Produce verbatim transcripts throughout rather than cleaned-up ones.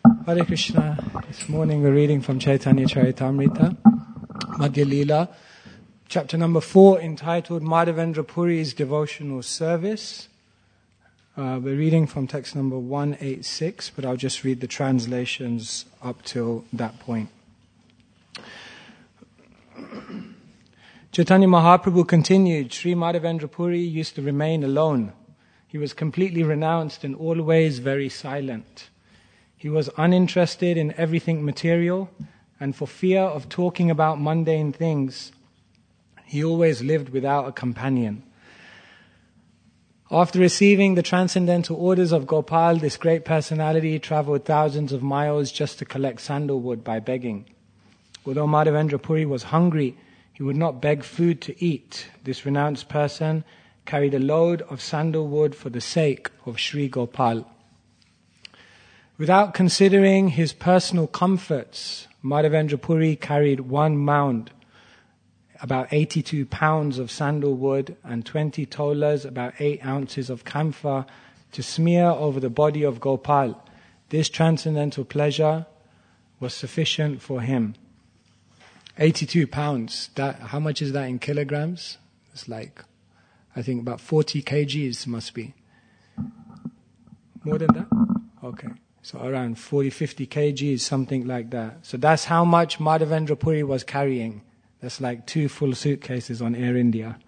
Hare Krishna. This morning we're reading from Chaitanya Charitamrita, Madhya Leela, chapter number four, entitled Madhavendra Puri's Devotional Service. Uh, we're reading from text number one eighty-six, but I'll just read the translations up till that point. Chaitanya Mahaprabhu continued, Sri Madhavendra Puri used to remain alone. He was completely renounced and always very silent. He was uninterested in everything material, and for fear of talking about mundane things, he always lived without a companion. After receiving the transcendental orders of Gopal, this great personality traveled thousands of miles just to collect sandalwood by begging. Although Madhavendra Puri was hungry, he would not beg food to eat. This renounced person carried a load of sandalwood for the sake of Sri Gopal. Without considering his personal comforts, Madhavendra Puri carried one mound, about eighty-two pounds of sandalwood, and twenty tolas, about eight ounces of camphor, to smear over the body of Gopal. This transcendental pleasure was sufficient for him. eighty-two pounds, that, how much is that in kilograms? It's like, I think about forty kilograms must be. More than that? Okay. So around forty, fifty kilograms, something like that. So that's how much Madhavendra Puri was carrying. That's like two full suitcases on Air India.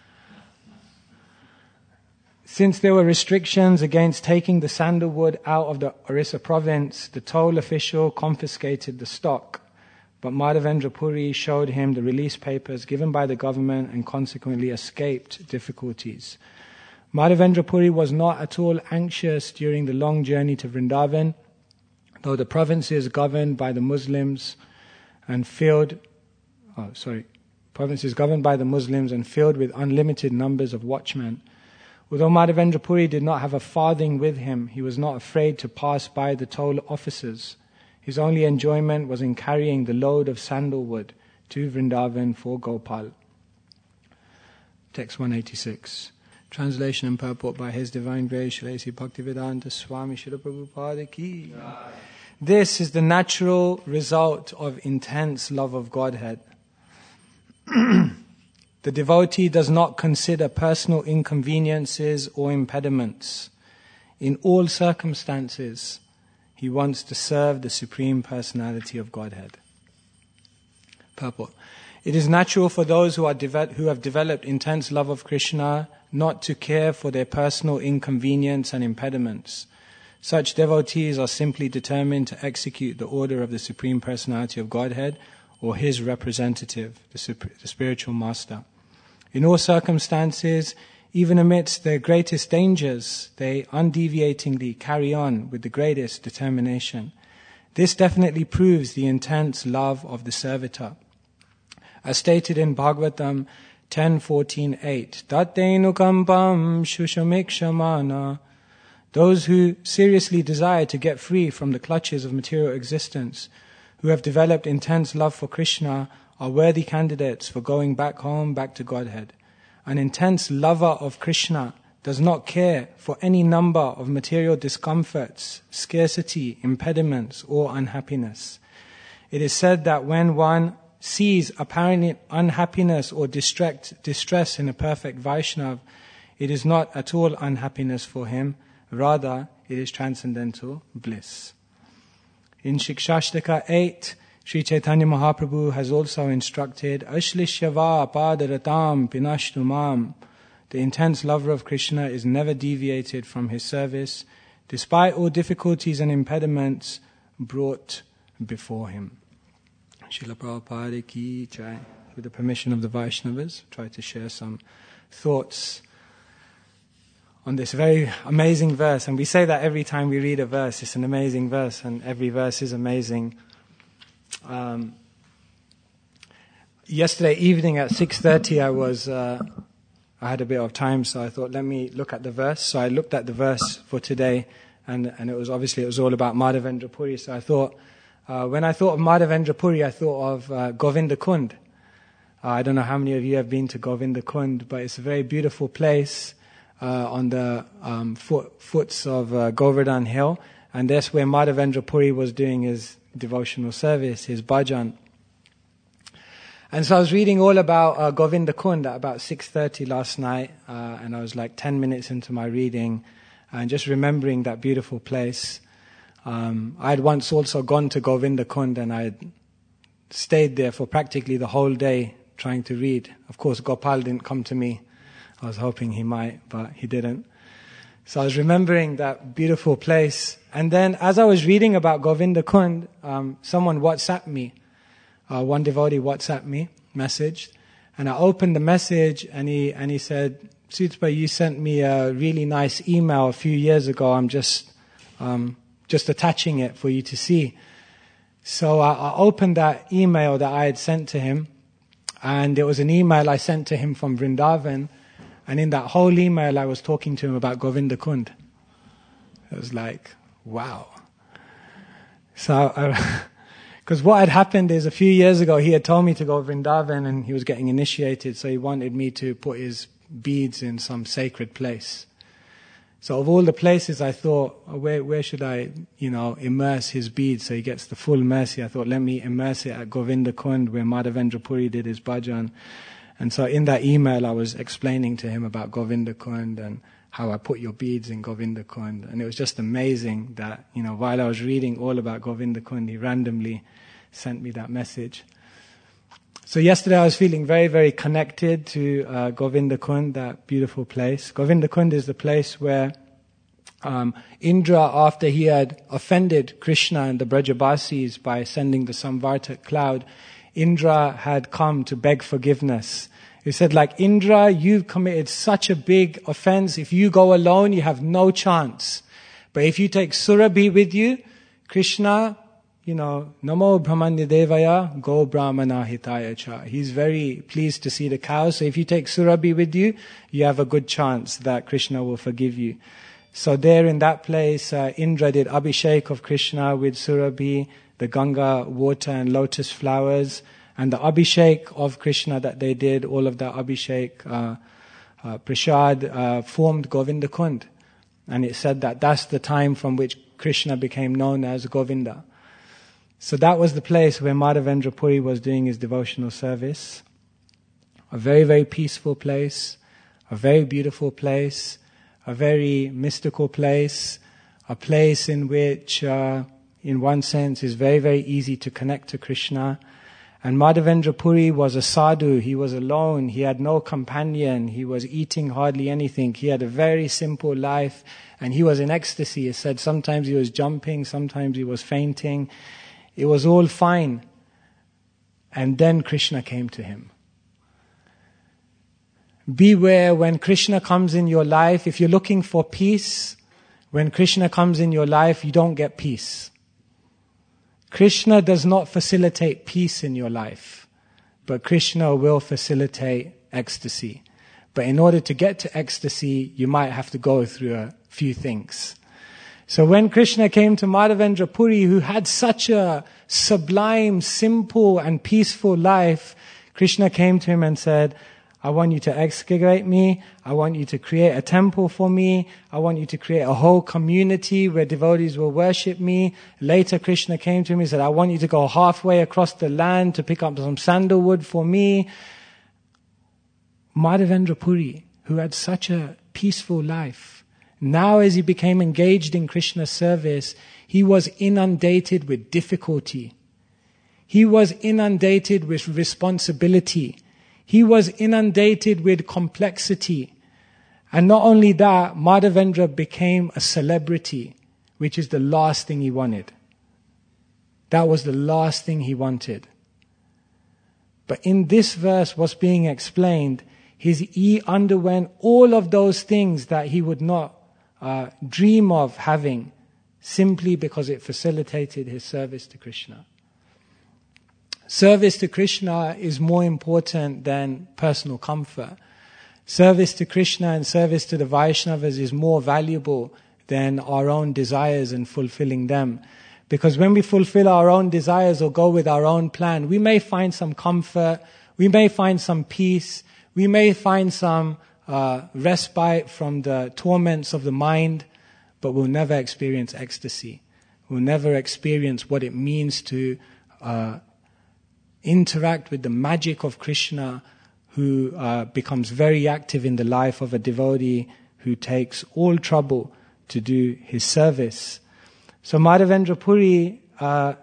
Since there were restrictions against taking the sandalwood out of the Orissa province, the toll official confiscated the stock. But Madhavendra Puri showed him the release papers given by the government and consequently escaped difficulties. Madhavendra Puri was not at all anxious during the long journey to Vrindavan, though the province is governed by the Muslims and filled, oh sorry, province is governed by the Muslims and filled with unlimited numbers of watchmen. Although Madhavendra Puri did not have a farthing with him, he was not afraid to pass by the toll officers. His only enjoyment was in carrying the load of sandalwood to Vrindavan for Gopal. Text one eighty-six. Translation and purport by His Divine Grace, Srila A C Bhaktivedanta Swami Srila Prabhupada Ki. This is the natural result of intense love of Godhead. The devotee does not consider personal inconveniences or impediments. In all circumstances, he wants to serve the Supreme Personality of Godhead. Purport. It is natural for those who are deve- who have developed intense love of Krishna not to care for their personal inconvenience and impediments. Such devotees are simply determined to execute the order of the Supreme Personality of Godhead or His representative, the, sup- the spiritual master. In all circumstances, even amidst their greatest dangers, they undeviatingly carry on with the greatest determination. This definitely proves the intense love of the servitor. As stated in Bhagavatam ten fourteen eight, Tattainukampam shushamikṣamana. Those who seriously desire to get free from the clutches of material existence, who have developed intense love for Krishna, are worthy candidates for going back home, back to Godhead. An intense lover of Krishna does not care for any number of material discomforts, scarcity, impediments, or unhappiness. It is said that when one sees apparent unhappiness or distress, distress in a perfect Vaishnav, it is not at all unhappiness for him, rather it is transcendental bliss. In Shikshashtaka eight, Sri Chaitanya Mahaprabhu has also instructed, Ashlishyava padaratam pinashtumam. The intense lover of Krishna is never deviated from his service, despite all difficulties and impediments brought before him. Srila Prabhupada Ki Jai. With the permission of the Vaishnavas, try to share some thoughts on this very amazing verse. And we say that every time we read a verse, it's an amazing verse, and every verse is amazing. Um, yesterday evening at six thirty, I was uh, I had a bit of time, so I thought, let me look at the verse. So I looked at the verse for today, and and it was obviously it was all about Madhavendra Puri. So I thought, uh, when I thought of Madhavendra Puri, I thought of uh, Govinda Kund. Uh, I don't know how many of you have been to Govinda Kund, but it's a very beautiful place uh, on the um, foot, foots of uh, Govardhan Hill. And that's where Madhavendra Puri was doing his devotional service, his bhajan. And so I was reading all about uh, Govinda Kund at about six thirty last night, uh, and I was like ten minutes into my reading, and just remembering that beautiful place. Um, I had once also gone to Govinda Kund, and I had stayed there for practically the whole day trying to read. Of course, Gopal didn't come to me. I was hoping he might, but he didn't. So I was remembering that beautiful place. And then as I was reading about Govinda Kund, um, someone WhatsApped me. Uh, one devotee WhatsApped me, messaged. And I opened the message and he and he said, Sutapa, you sent me a really nice email a few years ago. I'm just um, just attaching it for you to see. So I, I opened that email that I had sent to him. And it was an email I sent to him from Vrindavan. And in that whole email, I was talking to him about Govinda Kund. It was like, wow. So, because what had happened is a few years ago, he had told me to go to Vrindavan and he was getting initiated. So he wanted me to put his beads in some sacred place. So of all the places, I thought, oh, where where should I, you know, immerse his beads so he gets the full mercy? I thought, let me immerse it at Govinda Kund, where Madhavendra Puri did his bhajan. And so in that email, I was explaining to him about Govinda Kund and how I put your beads in Govinda Kund. And it was just amazing that, you know, while I was reading all about Govinda Kund, he randomly sent me that message. So yesterday I was feeling very, very connected to uh, Govinda Kund, that beautiful place. Govinda Kund is the place where um, Indra, after he had offended Krishna and the Brajabasis by sending the Samvartak cloud, Indra had come to beg forgiveness. He said, like, Indra, you've committed such a big offense. If you go alone, you have no chance. But if you take Surabhi with you, Krishna, you know, Namo Brahmanya Devaya, Go Brahmana Hitaya Cha. He's very pleased to see the cows. So if you take Surabhi with you, you have a good chance that Krishna will forgive you. So there in that place, uh, Indra did Abhishek of Krishna with Surabhi, the Ganga water and lotus flowers, and the Abhishek of Krishna that they did, all of that Abhishek, uh, uh, Prasad, uh, formed Govinda Kund. And it said that that's the time from which Krishna became known as Govinda. So that was the place where Madhavendra Puri was doing his devotional service. A very, very peaceful place, a very beautiful place, a very mystical place, a place in which, uh, in one sense, is very, very easy to connect to Krishna. And Madhavendra Puri was a sadhu. He was alone. He had no companion. He was eating hardly anything. He had a very simple life. And he was in ecstasy. It said sometimes he was jumping, sometimes he was fainting. It was all fine. And then Krishna came to him. Beware when Krishna comes in your life. If you're looking for peace, when Krishna comes in your life, you don't get peace. Krishna does not facilitate peace in your life, but Krishna will facilitate ecstasy. But in order to get to ecstasy, you might have to go through a few things. So when Krishna came to Madhavendra Puri, who had such a sublime, simple and peaceful life, Krishna came to him and said, I want you to excavate me. I want you to create a temple for me. I want you to create a whole community where devotees will worship me. Later, Krishna came to me and said, I want you to go halfway across the land to pick up some sandalwood for me. Madhavendra Puri, who had such a peaceful life, now as he became engaged in Krishna's service, he was inundated with difficulty. He was inundated with responsibility. He was inundated with complexity. And not only that, Madhavendra became a celebrity, which is the last thing he wanted. That was the last thing he wanted. But in this verse, what's being explained, his, he underwent all of those things that he would not uh, dream of having, simply because it facilitated his service to Krishna. Service to Krishna is more important than personal comfort. Service to Krishna and service to the Vaishnavas is more valuable than our own desires and fulfilling them. Because when we fulfill our own desires or go with our own plan, we may find some comfort, we may find some peace, we may find some uh, respite from the torments of the mind. but we'll never experience ecstasy. We'll never experience what it means to uh, interact with the magic of Krishna, who uh, becomes very active in the life of a devotee who takes all trouble to do his service. So Madhavendra Puri, uh,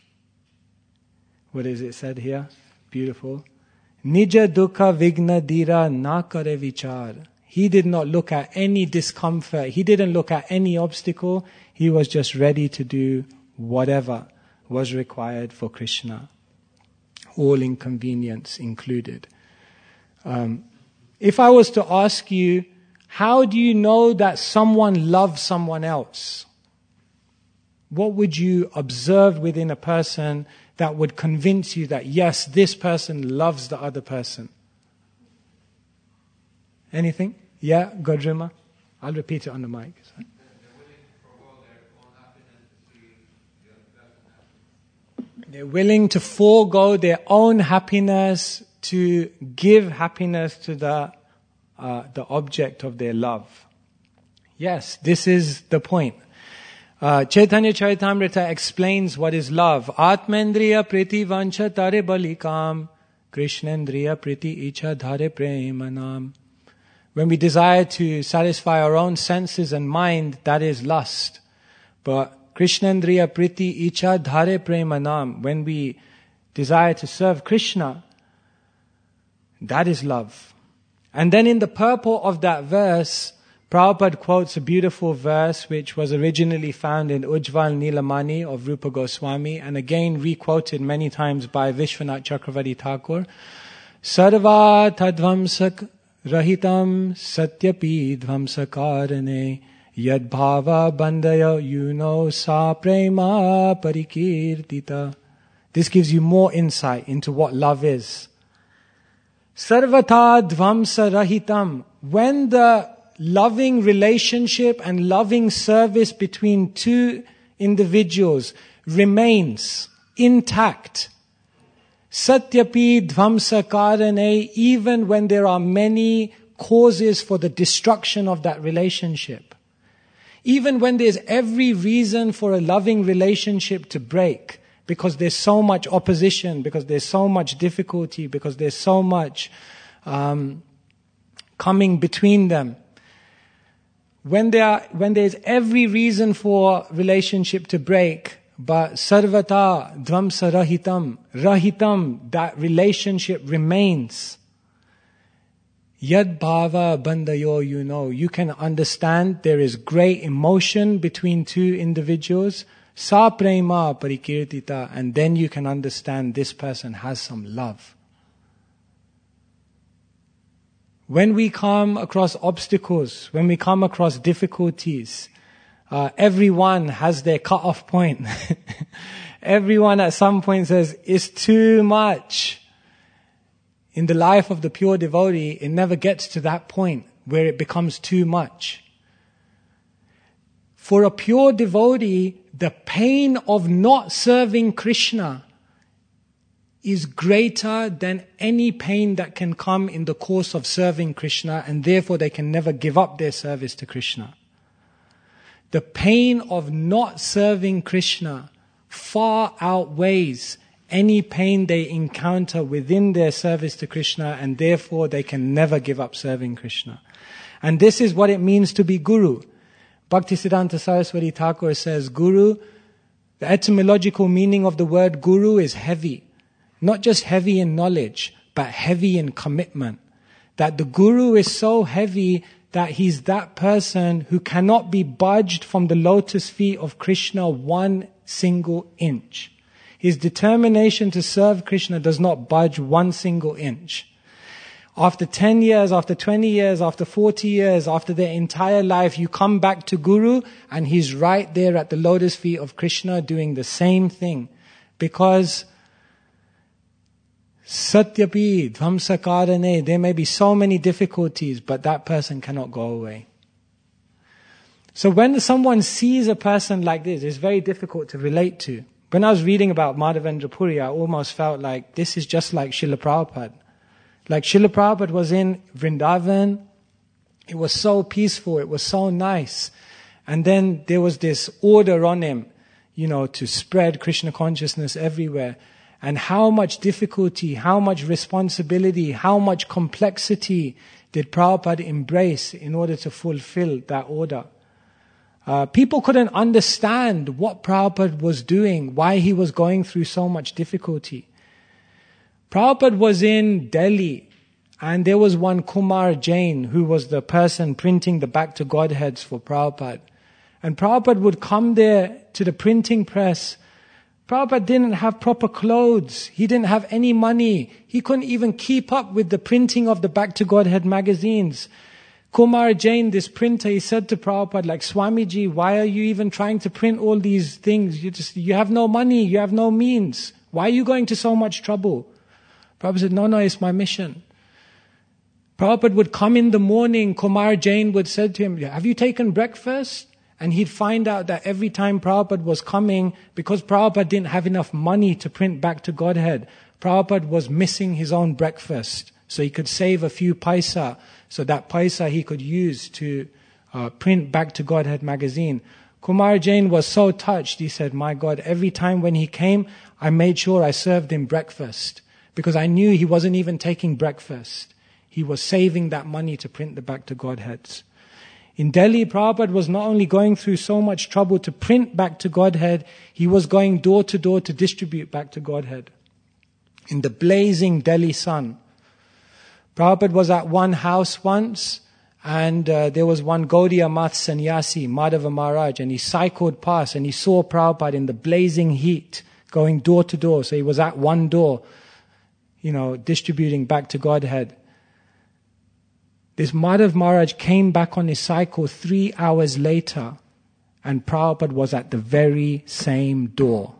what is it said here? Beautiful. Nija dukha vigna dira na kare vichar. He did not look at any discomfort. He didn't look at any obstacle. He was just ready to do whatever was required for Krishna. All inconvenience included. Um, if I was to ask you, how do you know that someone loves someone else? What would you observe within a person that would convince you that, yes, this person loves the other person? Anything? Yeah, Godrima? I'll repeat it on the mic. Sorry. They're willing to forego their own happiness to give happiness to the uh, the object of their love. Yes, this is the point. Uh, Chaitanya Charitamrita explains what is love. Atmendriya priti vancha tare balikam, Krishnendriya priti icha dhare premanam. When we desire to satisfy our own senses and mind, that is lust. But Krishnendriya priti icha dhare premanam, when we desire to serve Krishna, that is love. And then in the purport of that verse, Prabhupada quotes a beautiful verse which was originally found in Ujjval Nilamani of Rupa Goswami and again re-quoted many times by Vishwanath Chakravarti Thakur. Sarva tadvamsak rahitam satyapi dvamsakarane yad bhava bandaya yuno sa prema parikirtita. This gives you more insight into what love is. Sarvata dvamsa rahitam. When the loving relationship and loving service between two individuals remains intact, satyapi dvamsa karane, even when there are many causes for the destruction of that relationship, even when there's every reason for a loving relationship to break, because there's so much opposition, because there's so much difficulty, because there's so much um, coming between them. When there are, when there's every reason for relationship to break, but sarvata dvamsa rahitam, rahitam, that relationship remains. Yad bhava bandayo, you know, you can understand there is great emotion between two individuals. Sa prema parikirtita, and then you can understand this person has some love. When we come across obstacles, when we come across difficulties, uh, everyone has their cut-off point. Everyone at some point says, it's too much. In the life of the pure devotee, it never gets to that point where it becomes too much. For a pure devotee, the pain of not serving Krishna is greater than any pain that can come in the course of serving Krishna, and therefore they can never give up their service to Krishna. The pain of not serving Krishna far outweighs any pain they encounter within their service to Krishna, and therefore they can never give up serving Krishna. And this is what it means to be Guru. Bhaktisiddhanta Saraswati Thakur says, Guru, the etymological meaning of the word Guru is heavy. Not just heavy in knowledge, but heavy in commitment. That the Guru is so heavy that he's that person who cannot be budged from the lotus feet of Krishna one single inch. His determination to serve Krishna does not budge one single inch. After ten years, after twenty years, after forty years, after their entire life, you come back to Guru and he's right there at the lotus feet of Krishna doing the same thing. Because Satyapi Dvamsakarane, there may be so many difficulties, but that person cannot go away. So when someone sees a person like this, it's very difficult to relate to. When I was reading about Madhavendra Puri, I almost felt like this is just like Srila Prabhupada. Like Srila Prabhupada was in Vrindavan, it was so peaceful, it was so nice. And then there was this order on him, you know, to spread Krishna consciousness everywhere. And how much difficulty, how much responsibility, how much complexity did Prabhupada embrace in order to fulfill that order? Uh, people couldn't understand what Prabhupada was doing, why he was going through so much difficulty. Prabhupada was in Delhi, and there was one Kumar Jain who was the person printing the Back to Godheads for Prabhupada. And Prabhupada would come there to the printing press. Prabhupada didn't have proper clothes. He didn't have any money. He couldn't even keep up with the printing of the Back to Godhead magazines. Kumar Jain, this printer, he said to Prabhupada, like, Swamiji, why are you even trying to print all these things? You just, you have no money, you have no means. Why are you going to so much trouble? Prabhupada said, no, no, it's my mission. Prabhupada would come in the morning, Kumar Jain would say to him, have you taken breakfast? And he'd find out that every time Prabhupada was coming, because Prabhupada didn't have enough money to print Back to Godhead, Prabhupada was missing his own breakfast. So he could save a few paisa, so that paisa he could use to uh, print Back to Godhead magazine. Kumar Jain was so touched, he said, my God, every time when he came, I made sure I served him breakfast. Because I knew he wasn't even taking breakfast. He was saving that money to print the Back to Godheads. In Delhi, Prabhupada was not only going through so much trouble to print Back to Godhead, he was going door to door to distribute Back to Godhead. In the blazing Delhi sun. Prabhupada was at one house once, and uh, there was one Gaudiya Math Sannyasi, Madhava Maharaj, and he cycled past and he saw Prabhupada in the blazing heat going door to door. So he was at one door, you know, distributing Back to Godhead. This Madhav Maharaj came back on his cycle three hours later, and Prabhupada was at the very same door.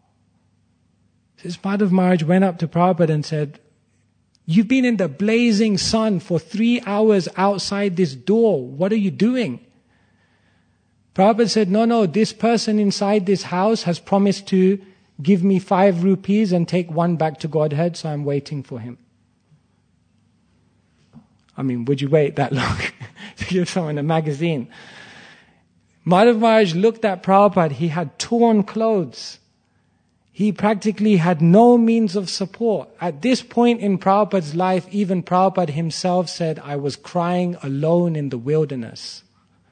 This Madhav Maharaj went up to Prabhupada and said, you've been in the blazing sun for three hours outside this door. What are you doing? Prabhupada said, no, no, this person inside this house has promised to give me five rupees and take one Back to Godhead, so I'm waiting for him. I mean, would you wait that long to give someone a magazine? Madhav Maharaj looked at Prabhupada. He had torn clothes. He practically had no means of support. At this point in Prabhupada's life, even Prabhupada himself said, I was crying alone in the wilderness.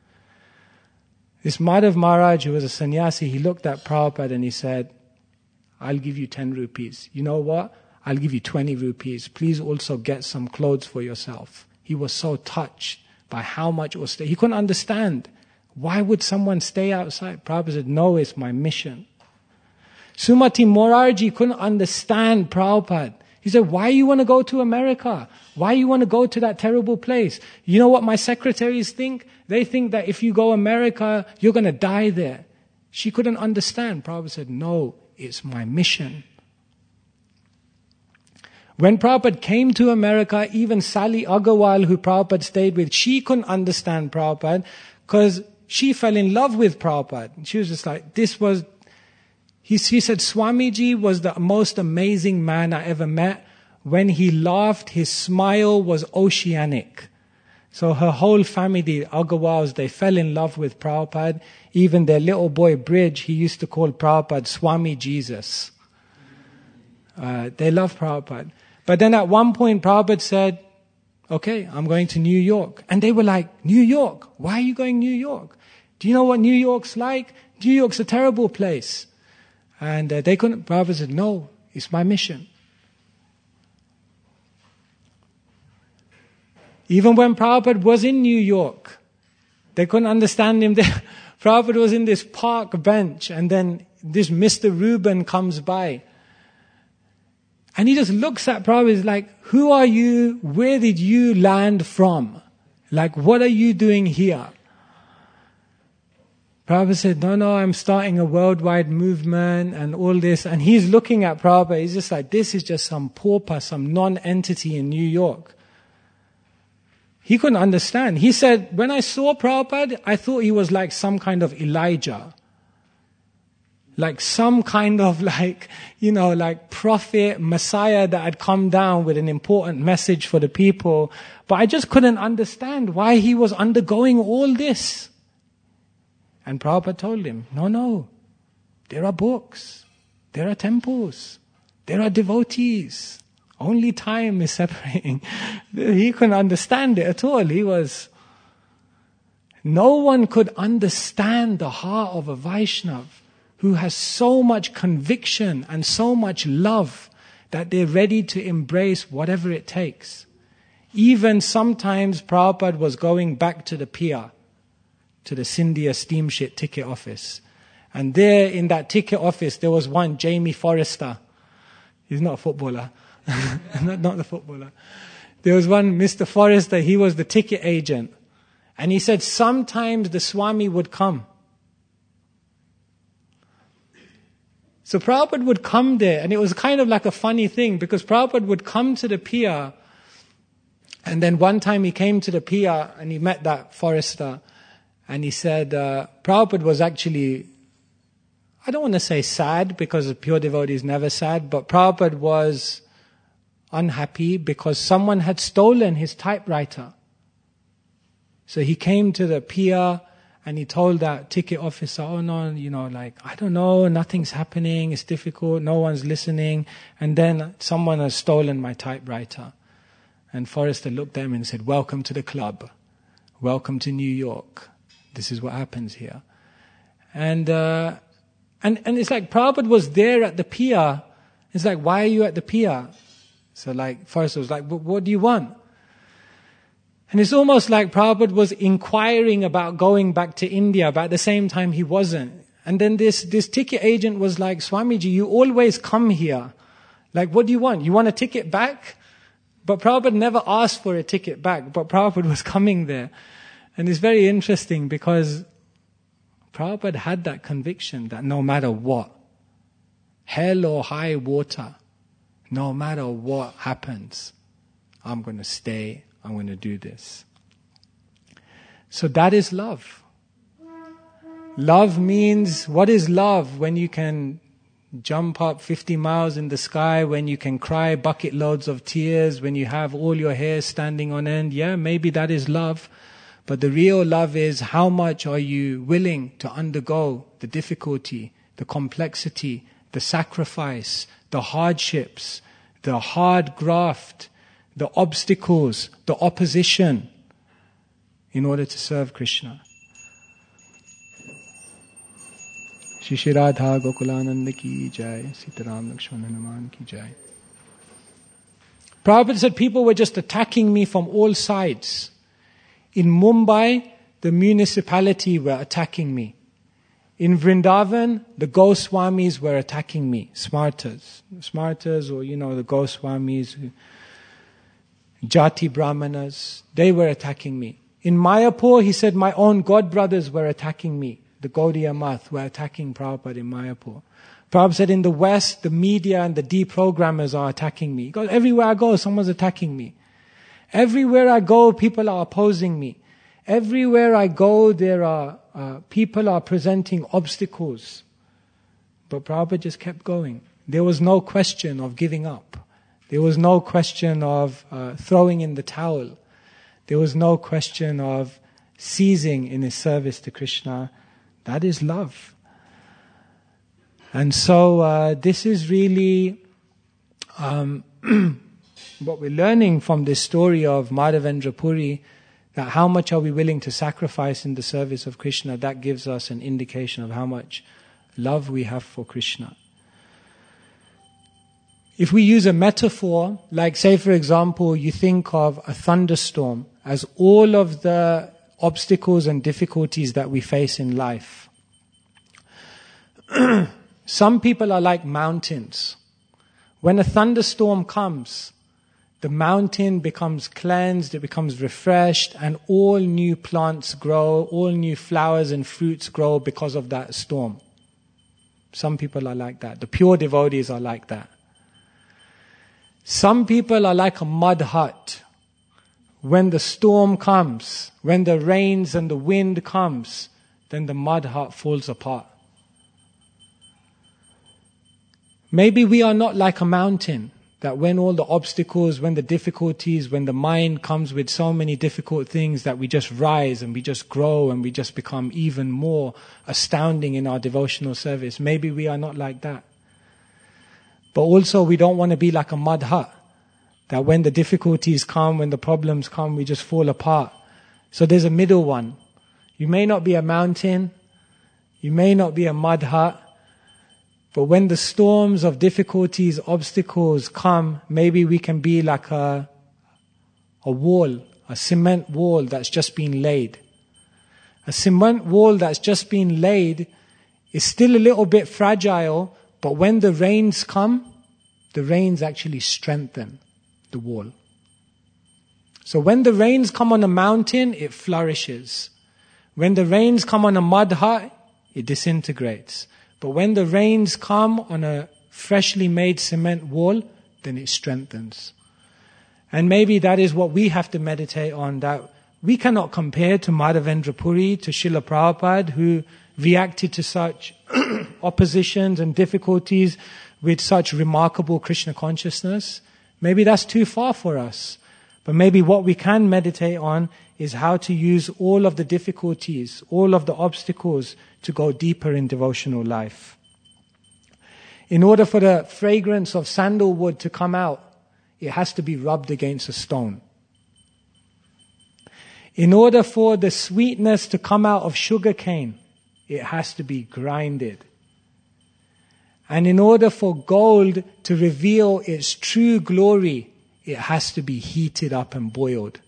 This Madhav Maharaj, who was a sannyasi, he looked at Prabhupada and he said, I'll give you ten rupees. You know what? I'll give you twenty rupees. Please also get some clothes for yourself. He was so touched by how much it was. He couldn't understand. Why would someone stay outside? Prabhupada said, no, it's my mission. Sumati Morarji couldn't understand Prabhupada. He said, why you want to go to America? Why you want to go to that terrible place? You know what my secretaries think? They think that if you go America, you're going to die there. She couldn't understand. Prabhupada said, no, it's my mission. When Prabhupada came to America, even Sally Agarwal, who Prabhupada stayed with, she couldn't understand Prabhupada because she fell in love with Prabhupada. She was just like, this was, he, he said, Swamiji was the most amazing man I ever met. When he laughed, his smile was oceanic. So her whole family, the Agarwals, they fell in love with Prabhupada. Even their little boy, Bridge, he used to call Prabhupada Swami Jesus. Uh, they love Prabhupada. But then at one point, Prabhupada said, okay, I'm going to New York. And they were like, New York? Why are you going New York? Do you know what New York's like? New York's a terrible place. And uh, they couldn't, Prabhupada said, no, it's my mission. Even when Prabhupada was in New York, they couldn't understand him there. Prabhupada was in this park bench, and then this Mister Reuben comes by. And he just looks at Prabhupada, he's like, who are you? Where did you land from? Like, what are you doing here? Prabhupada said, no, no, I'm starting a worldwide movement and all this. And he's looking at Prabhupada, he's just like, this is just some pauper, some non-entity in New York. He couldn't understand. He said, when I saw Prabhupada, I thought he was like some kind of Elijah. Like some kind of like, you know, like prophet, Messiah that had come down with an important message for the people. But I just couldn't understand why he was undergoing all this. And Prabhupada told him, no, no, there are books, there are temples, there are devotees. Only time is separating. He couldn't understand it at all. He was... No one could understand the heart of a Vaishnav who has so much conviction and so much love that they're ready to embrace whatever it takes. Even sometimes Prabhupada was going back to the pier, to the Scindia steamship ticket office. And there in that ticket office, there was one, Jamie Forrester. He's not a footballer. not, not the footballer. There was one, Mister Forrester, he was the ticket agent. And he said sometimes the Swami would come. So Prabhupada would come there, and it was kind of like a funny thing, because Prabhupada would come to the pier, and then one time he came to the pier and he met that Forrester, and he said, uh, Prabhupada was actually, I don't want to say sad, because a pure devotee is never sad, but Prabhupada was unhappy because someone had stolen his typewriter. So he came to the pier and he told that ticket officer, oh no, you know, like, I don't know, nothing's happening, it's difficult, no one's listening. And then someone has stolen my typewriter. And Forrester looked at him and said, welcome to the club. Welcome to New York. This is what happens here. And, uh, and, and it's like Prabhupada was there at the pier. It's like, why are you at the pier? So like, Forrester was like, what do you want? And it's almost like Prabhupada was inquiring about going back to India, but at the same time he wasn't. And then this, this ticket agent was like, Swamiji, you always come here. Like, what do you want? You want a ticket back? But Prabhupada never asked for a ticket back, but Prabhupada was coming there. And it's very interesting because Prabhupada had that conviction that no matter what, hell or high water, no matter what happens, I'm going to stay. I'm going to do this. So that is love. Love means, what is love? When you can jump up fifty miles in the sky, when you can cry bucket loads of tears, when you have all your hair standing on end. Yeah, maybe that is love. But the real love is, how much are you willing to undergo the difficulty, the complexity, the sacrifice, the hardships, the hard graft, the obstacles, the opposition, in order to serve Krishna. Shri Shri Radha Gokulananda ki jai, Sitaram Lakshmana Hanuman ki jai. Prabhupada said people were just attacking me from all sides. In Mumbai, the municipality were attacking me. In Vrindavan, the Goswamis were attacking me. Smartas. Smartas, or you know, the Goswamis, Jati Brahmanas, they were attacking me. In Mayapur, he said, my own god brothers were attacking me. The Gaudiya Math were attacking Prabhupada in Mayapur. Prabhupada said, in the West, the media and the deprogrammers are attacking me. He goes, everywhere I go, someone's attacking me. Everywhere I go, people are opposing me. Everywhere I go, there are uh, people are presenting obstacles. But Prabhupada just kept going. There was no question of giving up. There was no question of uh, throwing in the towel. There was no question of ceasing in his service to Krishna. That is love. And so uh, this is really um, what we're learning from this story of Madhavendra Puri, that how much are we willing to sacrifice in the service of Krishna. That gives us an indication of how much love we have for Krishna. If we use a metaphor, like say for example, you think of a thunderstorm as all of the obstacles and difficulties that we face in life. Some people are like mountains. When a thunderstorm comes, the mountain becomes cleansed, it becomes refreshed, and all new plants grow, all new flowers and fruits grow because of that storm. Some people are like that. The pure devotees are like that. Some people are like a mud hut. When the storm comes, when the rains and the wind comes, then the mud hut falls apart. Maybe we are not like a mountain. That when all the obstacles, when the difficulties, when the mind comes with so many difficult things, that we just rise and we just grow and we just become even more astounding in our devotional service. Maybe we are not like that. But also we don't want to be like a mud hut. That when the difficulties come, when the problems come, we just fall apart. So there's a middle one. You may not be a mountain. You may not be a mud hut. But when the storms of difficulties, obstacles come, maybe we can be like a, a wall, a cement wall that's just been laid. A cement wall that's just been laid is still a little bit fragile, but when the rains come, the rains actually strengthen the wall. So when the rains come on a mountain, it flourishes. When the rains come on a mud hut, it disintegrates. But when the rains come on a freshly made cement wall, then it strengthens. And maybe that is what we have to meditate on, that we cannot compare to Madhavendra Puri, to Srila Prabhupada, who reacted to such oppositions and difficulties with such remarkable Krishna consciousness. Maybe that's too far for us. But maybe what we can meditate on is how to use all of the difficulties, all of the obstacles to go deeper in devotional life. In order for the fragrance of sandalwood to come out, it has to be rubbed against a stone. In order for the sweetness to come out of sugar cane, it has to be grinded. And in order for gold to reveal its true glory, it has to be heated up and boiled.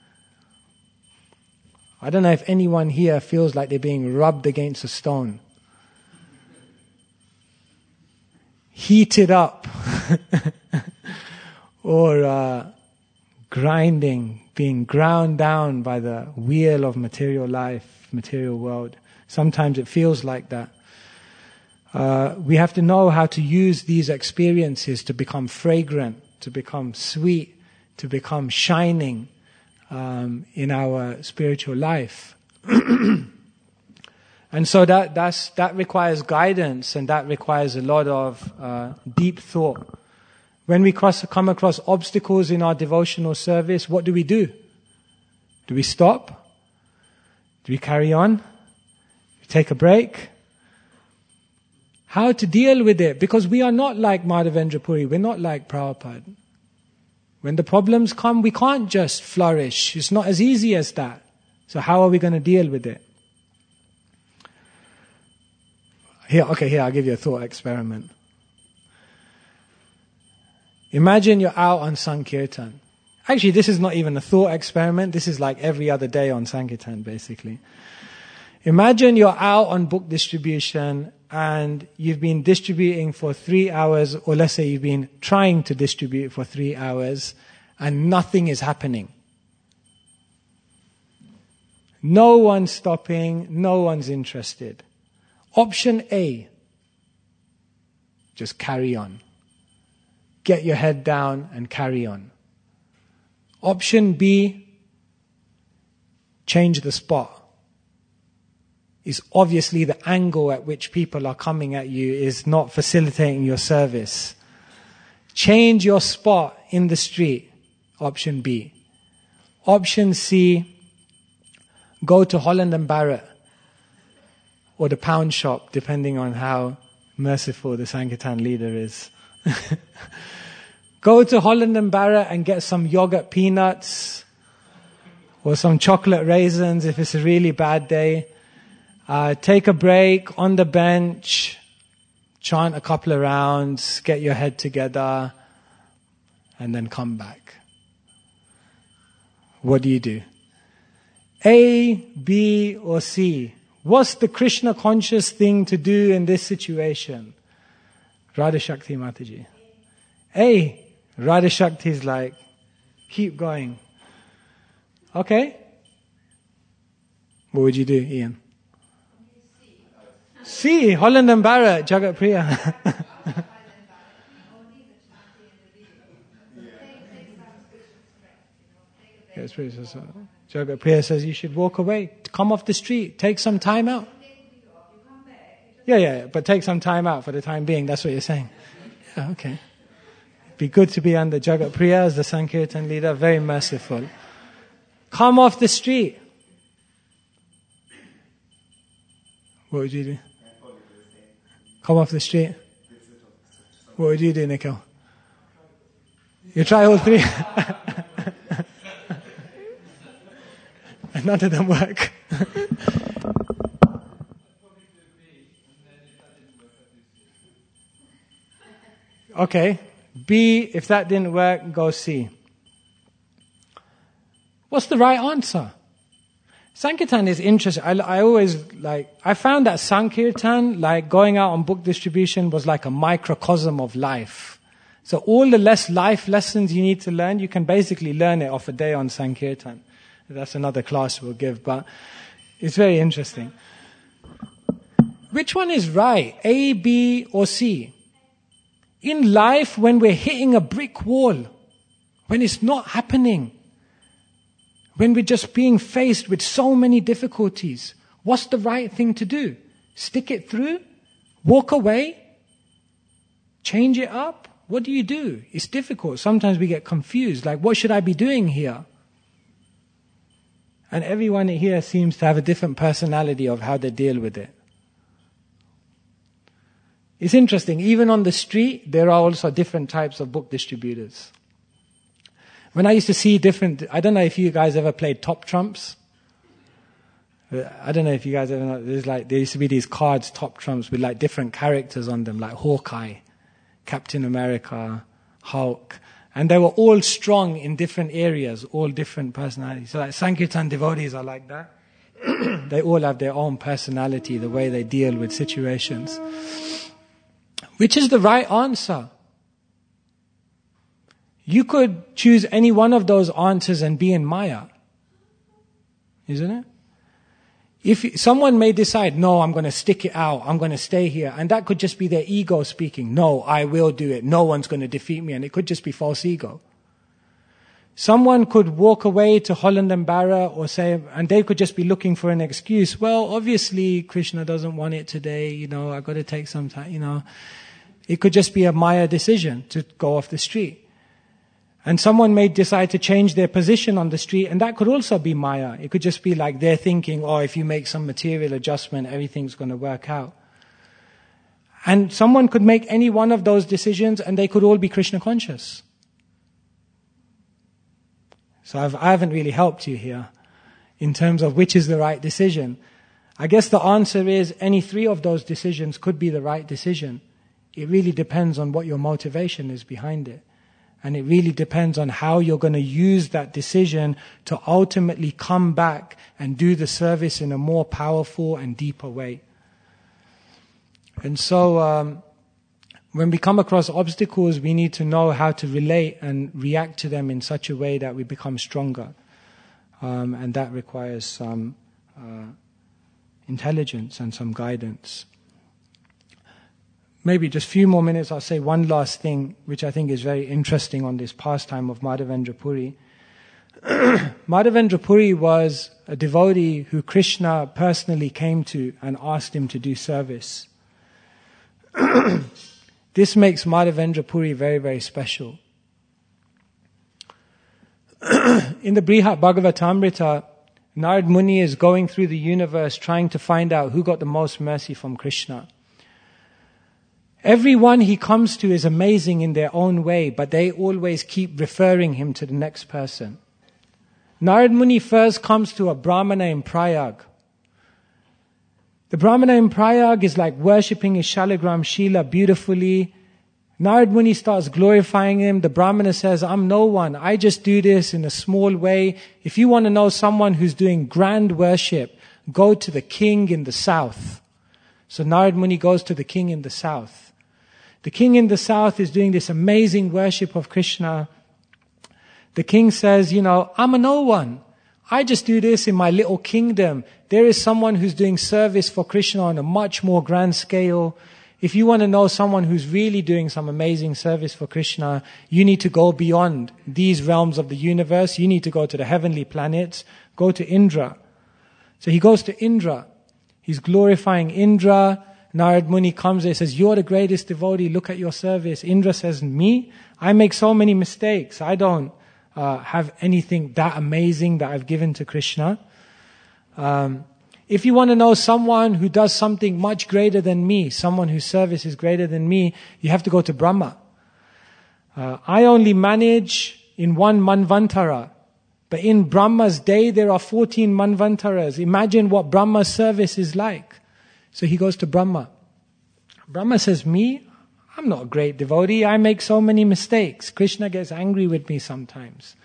I don't know if anyone here feels like they're being rubbed against a stone. Heated up. or uh, grinding, being ground down by the wheel of material life, material world. Sometimes it feels like that. Uh, we have to know how to use these experiences to become fragrant, to become sweet, to become shining um, in our spiritual life. And so that that's, that requires guidance, and that requires a lot of uh, deep thought. When we cross, come across obstacles in our devotional service, what do we do? Do we stop? Do we carry on? Do we take a break? How to deal with it? Because we are not like Madhavendra Puri, we're not like Prabhupada. When the problems come, we can't just flourish. It's not as easy as that. So how are we going to deal with it? Here, okay, here, I'll give you a thought experiment. Imagine you're out on Sankirtan. Actually, this is not even a thought experiment. This is like every other day on Sankirtan, basically. Imagine you're out on book distribution and you've been distributing for three hours, or let's say you've been trying to distribute for three hours, and nothing is happening. No one's stopping, no one's interested. Option A, just carry on. Get your head down and carry on. Option B, change the spot. Is obviously the angle at which people are coming at you is not facilitating your service. Change your spot in the street. Option B. Option C, go to Holland and Barrett or the pound shop, depending on how merciful the Sankirtan leader is. Go to Holland and Barrett and get some yogurt peanuts or some chocolate raisins if it's a really bad day. Uh, take a break on the bench, chant a couple of rounds, get your head together, and then come back. What do you do? A, B, or C? What's the Krishna conscious thing to do in this situation? Radha Shakti Mataji. A. Radha Shakti is like, keep going. Okay? What would you do, Ian? C. Holland and Barrett, Jagat Priya. Yes, Jagat Priya says you should walk away, come off the street, take some time out. Yeah, yeah, but take some time out for the time being. That's what you're saying. Yeah, okay. Be good to be under Jagat Priya as the Sankirtan leader, very merciful. Come off the street. What would you do? Come off the street. What would you do, Nikhil? You try all three. And none of them work. Okay. B, if that didn't work, go C. What's the right answer? Sankirtan is interesting. I, I always like, I found that Sankirtan, like going out on book distribution, was like a microcosm of life. So all the less life lessons you need to learn, you can basically learn it off a day on Sankirtan. That's another class we'll give, but it's very interesting. Which one is right? A, B, or C? In life, when we're hitting a brick wall, when it's not happening, when we're just being faced with so many difficulties, what's the right thing to do? Stick it through? Walk away? Change it up? What do you do? It's difficult. Sometimes we get confused. Like, what should I be doing here? And everyone here seems to have a different personality of how they deal with it. It's interesting. Even on the street, there are also different types of book distributors. When I used to see different, I don't know if you guys ever played Top Trumps. I don't know if you guys ever know. There's like there used to be these cards, Top Trumps, with like different characters on them, like Hawkeye, Captain America, Hulk, and they were all strong in different areas, all different personalities. So like Sankirtan devotees are like that. They all have their own personality, the way they deal with situations. Which is the right answer? You could choose any one of those answers and be in Maya. Isn't it? If someone may decide, no, I'm going to stick it out, I'm going to stay here, and that could just be their ego speaking, no, I will do it, no one's going to defeat me, and it could just be false ego. Someone could walk away to Holland and Barra or say, and they could just be looking for an excuse. Well, obviously Krishna doesn't want it today, you know, I've got to take some time, you know. It could just be a Maya decision to go off the street. And someone may decide to change their position on the street, and that could also be Maya. It could just be like they're thinking, oh, if you make some material adjustment, everything's going to work out. And someone could make any one of those decisions, and they could all be Krishna conscious. So I've, I haven't really helped you here in terms of which is the right decision. I guess the answer is any three of those decisions could be the right decision. It really depends on what your motivation is behind it. And it really depends on how you're going to use that decision to ultimately come back and do the service in a more powerful and deeper way. And so um, when we come across obstacles, we need to know how to relate and react to them in such a way that we become stronger. Um, and that requires some uh, intelligence and some guidance. Maybe just a few more minutes, I'll say one last thing, which I think is very interesting on this pastime of Madhavendra Puri. Madhavendra Puri was a devotee who Krishna personally came to and asked him to do service. This makes Madhavendra Puri very, very special. In the Brihat Bhagavatamrita, Narad Muni is going through the universe trying to find out who got the most mercy from Krishna. Everyone he comes to is amazing in their own way, but they always keep referring him to the next person. Narad Muni first comes to a Brahmana in Prayag. The Brahmana in Prayag is like worshipping his Shalagram Shila beautifully. Narad Muni starts glorifying him. The Brahmana says, I'm no one. I just do this in a small way. If you want to know someone who's doing grand worship, go to the king in the south. So Narad Muni goes to the king in the south. The king in the south is doing this amazing worship of Krishna. The king says, you know, I'm a no one. I just do this in my little kingdom. There is someone who's doing service for Krishna on a much more grand scale. If you want to know someone who's really doing some amazing service for Krishna, you need to go beyond these realms of the universe. You need to go to the heavenly planets. Go to Indra. So he goes to Indra. He's glorifying Indra. Narad Muni comes there and says, you're the greatest devotee, look at your service. Indra says, me? I make so many mistakes. I don't uh, have anything that amazing that I've given to Krishna. Um, if you want to know someone who does something much greater than me, someone whose service is greater than me, you have to go to Brahma. Uh, I only manage in one Manvantara. But in Brahma's day, there are fourteen Manvantaras. Imagine what Brahma's service is like. So he goes to Brahma. Brahma says, me? I'm not a great devotee. I make so many mistakes. Krishna gets angry with me sometimes.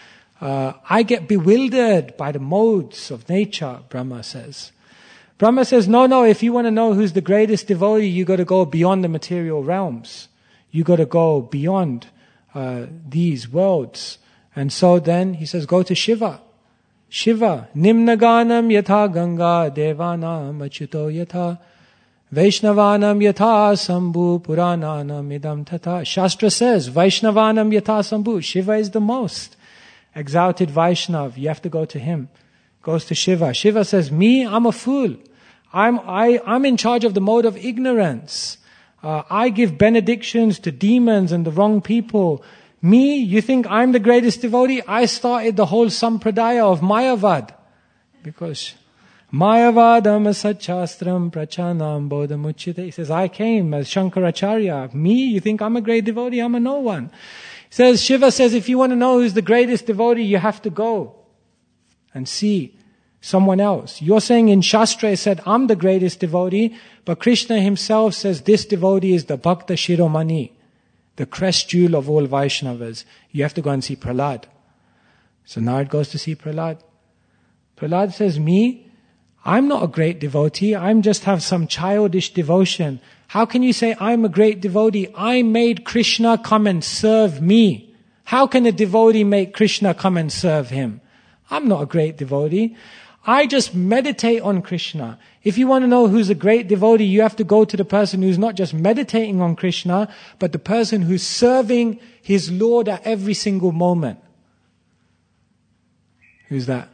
Uh, I get bewildered by the modes of nature, Brahma says. Brahma says, no, no, if you want to know who's the greatest devotee, you got to go beyond the material realms. You got to go beyond uh, these worlds. And so then he says, go to Shiva. Shiva, Nimnaganam yatha Ganga, Devanam achyuto yatha, Vaishnavanam yatha Sambhu, Purananam idam tata. Shastra says, Vaishnavanam yatha Sambhu. Shiva is the most exalted Vaishnav. You have to go to him. Goes to Shiva. Shiva says, me, I'm a fool. I'm, I, I'm in charge of the mode of ignorance. Uh, I give benedictions to demons and the wrong people. Me, you think I'm the greatest devotee? I started the whole sampradaya of Mayavad. Because Mayavadam asachastram prachanam bodhamuchyate. He says, I came as Shankaracharya. Me, you think I'm a great devotee? I'm a no one. He says, Shiva says, if you want to know who's the greatest devotee, you have to go and see someone else. You're saying in Shastra it said, I'm the greatest devotee, but Krishna himself says this devotee is the Bhakta Shiromani, the crest jewel of all Vaishnavas. You have to go and see Prahlad. So Narad goes to see Prahlad. Prahlad says, me, I'm not a great devotee. I just have some childish devotion. How can you say I'm a great devotee? I made Krishna come and serve me. How can a devotee make Krishna come and serve him? I'm not a great devotee. I just meditate on Krishna. If you want to know who's a great devotee, you have to go to the person who's not just meditating on Krishna, but the person who's serving his Lord at every single moment. Who's that?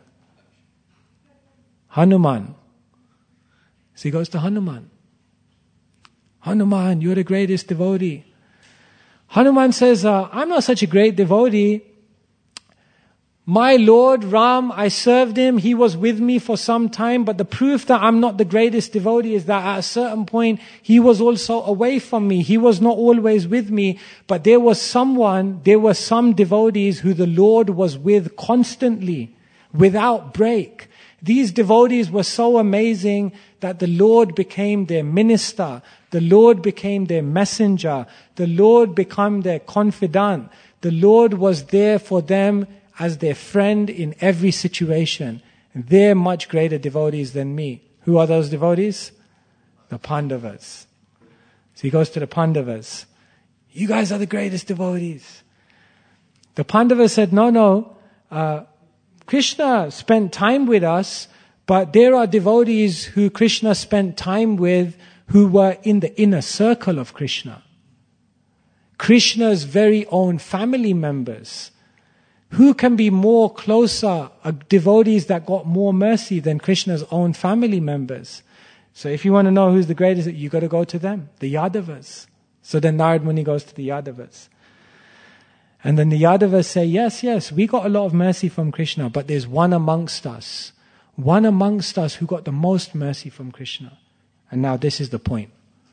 Hanuman. So he goes to Hanuman. Hanuman, you're the greatest devotee. Hanuman says, uh, I'm not such a great devotee. My Lord Ram, I served him. He was with me for some time. But the proof that I'm not the greatest devotee is that at a certain point, he was also away from me. He was not always with me. But there was someone, there were some devotees who the Lord was with constantly, without break. These devotees were so amazing that the Lord became their minister. The Lord became their messenger. The Lord became their confidant. The Lord was there for them as their friend in every situation. And they're much greater devotees than me. Who are those devotees? The Pandavas. So he goes to the Pandavas. You guys are the greatest devotees. The Pandavas said, no, no, uh, Krishna spent time with us, but there are devotees who Krishna spent time with who were in the inner circle of Krishna. Krishna's very own family members. Who can be more closer, uh, devotees that got more mercy than Krishna's own family members? So if you want to know who's the greatest, you got to go to them, the Yadavas. So then Narad Muni goes to the Yadavas. And then the Yadavas say, yes, yes, we got a lot of mercy from Krishna, but there's one amongst us, one amongst us who got the most mercy from Krishna. And now this is the point.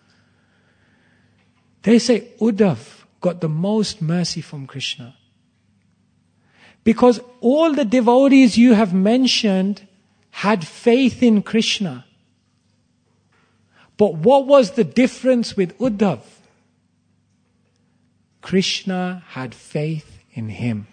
They say Uddhav got the most mercy from Krishna. Because all the devotees you have mentioned had faith in Krishna. But what was the difference with Uddhav? Krishna had faith in him.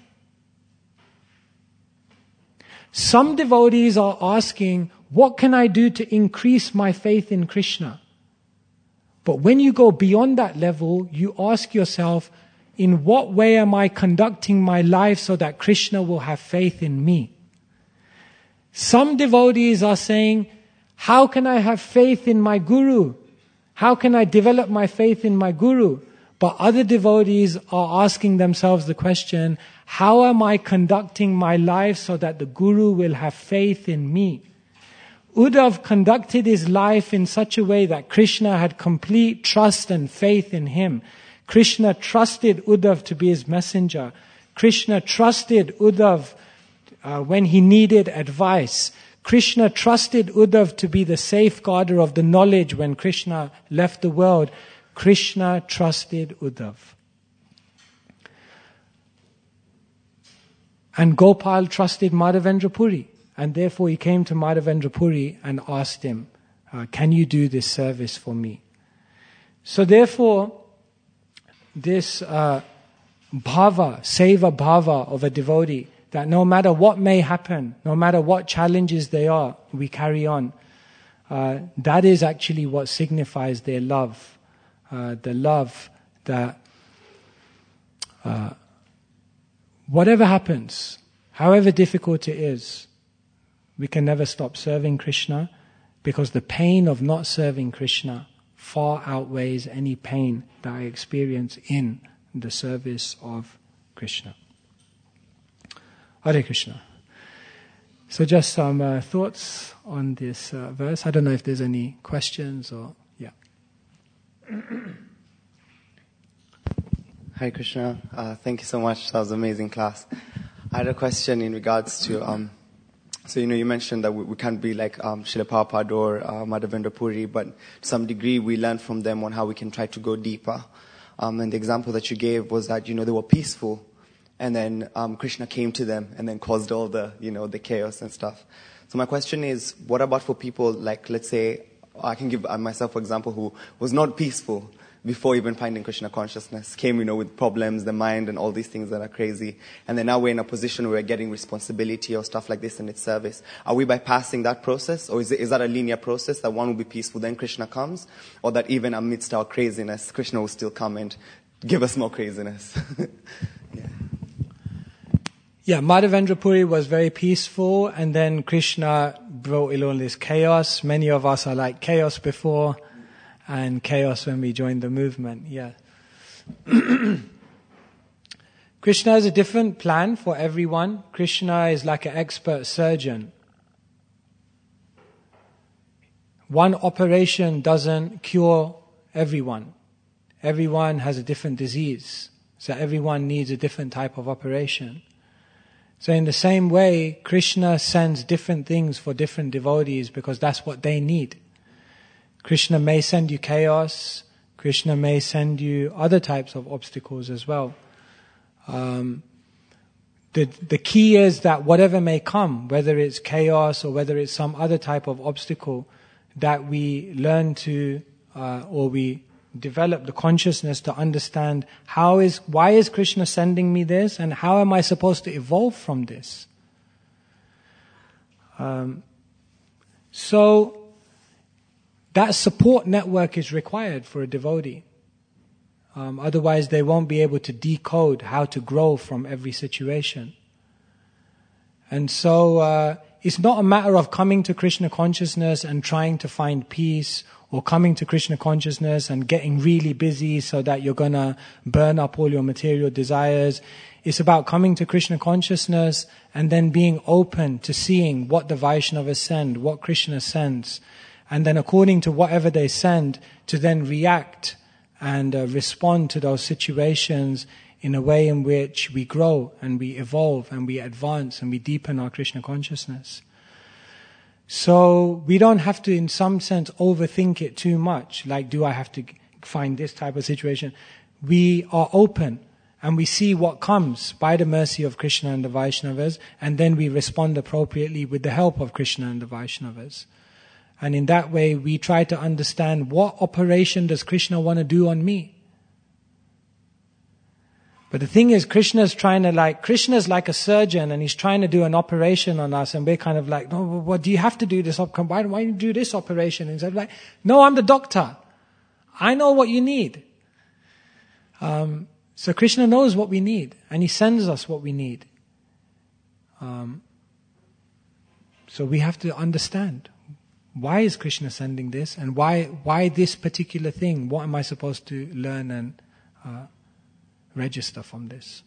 Some devotees are asking, what can I do to increase my faith in Krishna? But when you go beyond that level, you ask yourself, in what way am I conducting my life so that Krishna will have faith in me? Some devotees are saying, how can I have faith in my Guru? How can I develop my faith in my Guru? But other devotees are asking themselves the question, how am I conducting my life so that the Guru will have faith in me? Uddhav conducted his life in such a way that Krishna had complete trust and faith in him. Krishna trusted Uddhav to be his messenger. Krishna trusted Uddhav uh, when he needed advice. Krishna trusted Uddhav to be the safeguarder of the knowledge when Krishna left the world. Krishna trusted Uddhav. And Gopal trusted Madhavendra Puri. And therefore he came to Madhavendra Puri and asked him, uh, can you do this service for me? So therefore, this uh, bhava, seva bhava of a devotee, that no matter what may happen, no matter what challenges they are, we carry on. Uh, that is actually what signifies their love. Uh, the love that uh, whatever happens, however difficult it is, we can never stop serving Krishna, because the pain of not serving Krishna far outweighs any pain that I experience in the service of Krishna. Hare Krishna. So just some uh, thoughts on this uh, verse. I don't know if there's any questions or, yeah. Hare Krishna. Uh, thank you so much. That was an amazing class. I had a question in regards to, um, so you know, you mentioned that we, we can't be like um, Srila Prabhupada or uh, Madhavendra Puri, but to some degree we learn from them on how we can try to go deeper. Um, and the example that you gave was that, you know, they were peaceful. And then um, Krishna came to them and then caused all the, you know, the chaos and stuff. So my question is, what about for people like, let's say, I can give myself, for example, who was not peaceful before even finding Krishna consciousness, came, you know, with problems, the mind and all these things that are crazy. And then now we're in a position where we're getting responsibility or stuff like this in its service. Are we bypassing that process? Or is, it, is that a linear process that one will be peaceful, then Krishna comes? Or that even amidst our craziness, Krishna will still come and give us more craziness? yeah. Yeah, Madhavendra Puri was very peaceful, and then Krishna brought in all this chaos. Many of us are like chaos before, and chaos when we joined the movement, yeah. Krishna has a different plan for everyone. Krishna is like an expert surgeon. One operation doesn't cure everyone. Everyone has a different disease, so everyone needs a different type of operation. So in the same way, Krishna sends different things for different devotees because that's what they need. Krishna may send you chaos. Krishna may send you other types of obstacles as well. Um, the, the key is that whatever may come, whether it's chaos or whether it's some other type of obstacle, that we learn to, uh, or we develop the consciousness to understand how is, why is Krishna sending me this, and how am I supposed to evolve from this? Um, so that support network is required for a devotee. Um, otherwise they won't be able to decode how to grow from every situation. And so uh, it's not a matter of coming to Krishna consciousness and trying to find peace, or coming to Krishna consciousness and getting really busy so that you're going to burn up all your material desires. It's about coming to Krishna consciousness and then being open to seeing what the Vaishnavas send, what Krishna sends. And then according to whatever they send, to then react and uh, respond to those situations in a way in which we grow and we evolve and we advance and we deepen our Krishna consciousness. So we don't have to, in some sense, overthink it too much. Like, do I have to find this type of situation? We are open and we see what comes by the mercy of Krishna and the Vaishnavas, and then we respond appropriately with the help of Krishna and the Vaishnavas. And in that way, we try to understand what operation does Krishna want to do on me. But the thing is, Krishna's trying to like, Krishna's like a surgeon and he's trying to do an operation on us, and we're kind of like, no, what do you have to do this? Why, why do you do this operation? And he's like, no, I'm the doctor. I know what you need. Um, so Krishna knows what we need and he sends us what we need. Um, so we have to understand, why is Krishna sending this, and why, why this particular thing? What am I supposed to learn and uh, register from this?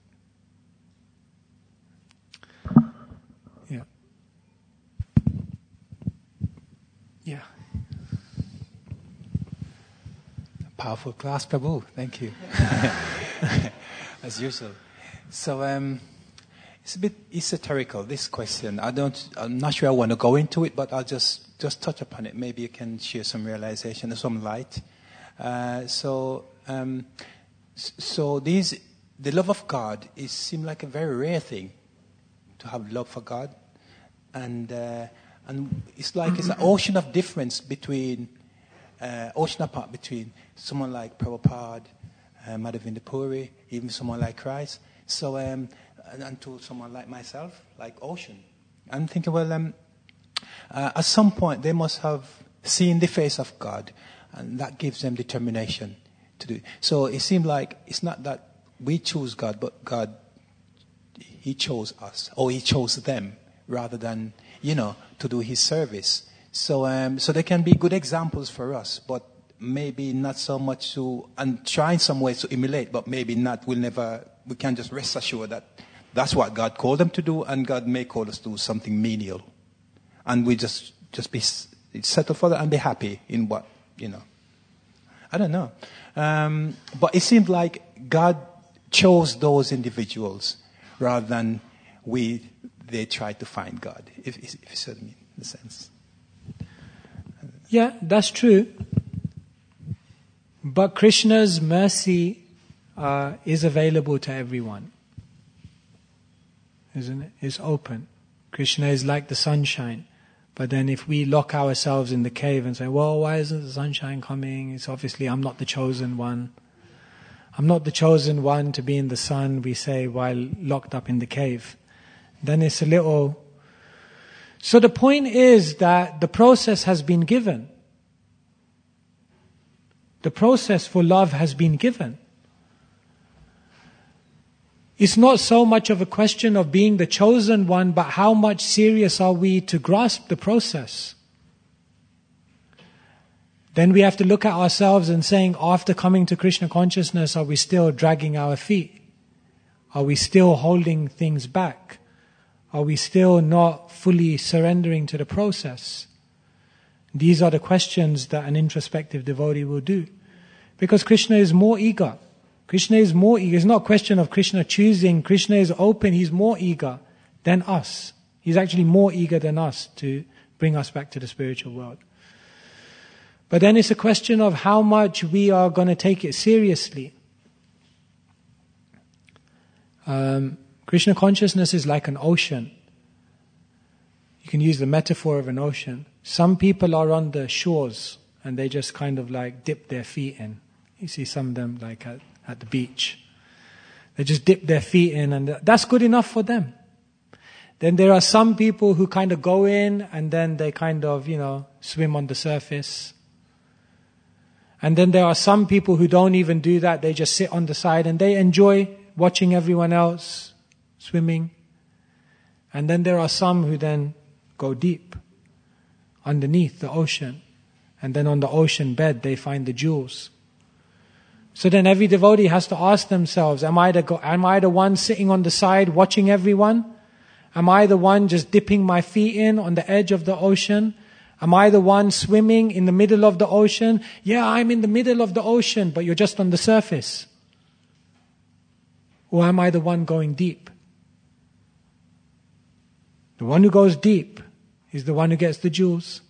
Yeah. Yeah. Powerful class, Prabhu. Thank you. As usual. So um, it's a bit esoterical, this question. I don't, I'm not sure I want to go into it, but I'll just, just touch upon it. Maybe you can share some realization or some light. Uh, so, um, so these, the love of God is seem like a very rare thing, to have love for God, and uh, and it's like it's an ocean of difference between, uh, ocean apart between someone like Prabhupada, uh, Madhavendra Puri, even someone like Christ. So, um, and, and to someone like myself, like ocean. I'm thinking, well, um, uh, at some point they must have seen the face of God, and that gives them determination to do it. So it seemed like it's not that we choose God, but God, He chose us, or He chose them, rather than, you know, to do His service. So, um, so they can be good examples for us, but maybe not so much to, and try in some ways to emulate, but maybe not. We'll never, we can just rest assured that that's what God called them to do, and God may call us to do something menial, and we just just be settle for that and be happy in what, you know. I don't know, um, but it seemed like God chose those individuals rather than we, they tried to find God, if, if you see what I mean, in a sense. Yeah, that's true. But Krishna's mercy uh, is available to everyone. Isn't it? It's open. Krishna is like the sunshine. But then if we lock ourselves in the cave and say, well, why isn't the sunshine coming? It's obviously I'm not the chosen one. I'm not the chosen one to be in the sun, we say, while locked up in the cave. Then it's a little... So the point is that the process has been given. The process for love has been given. It's not so much of a question of being the chosen one, but how much serious are we to grasp the process? Then we have to look at ourselves and saying, after coming to Krishna consciousness, are we still dragging our feet? Are we still holding things back? Are we still not fully surrendering to the process? These are the questions that an introspective devotee will do. Because Krishna is more eager. Krishna is more eager. It's not a question of Krishna choosing. Krishna is open. He's more eager than us. He's actually more eager than us to bring us back to the spiritual world. But then it's a question of how much we are going to take it seriously. Um, Krishna consciousness is like an ocean. You can use the metaphor of an ocean. Some people are on the shores and they just kind of like dip their feet in. You see some of them like at, at the beach. They just dip their feet in and that's good enough for them. Then there are some people who kind of go in and then they kind of, you know, swim on the surface. And then there are some people who don't even do that. They just sit on the side and they enjoy watching everyone else swimming. And then there are some who then go deep underneath the ocean. And then on the ocean bed they find the jewels. So then every devotee has to ask themselves, am I the go- am I the one sitting on the side watching everyone? Am I the one just dipping my feet in on the edge of the ocean? Am I the one swimming in the middle of the ocean? Yeah, I'm in the middle of the ocean, but you're just on the surface. Or am I the one going deep? The one who goes deep is the one who gets the jewels.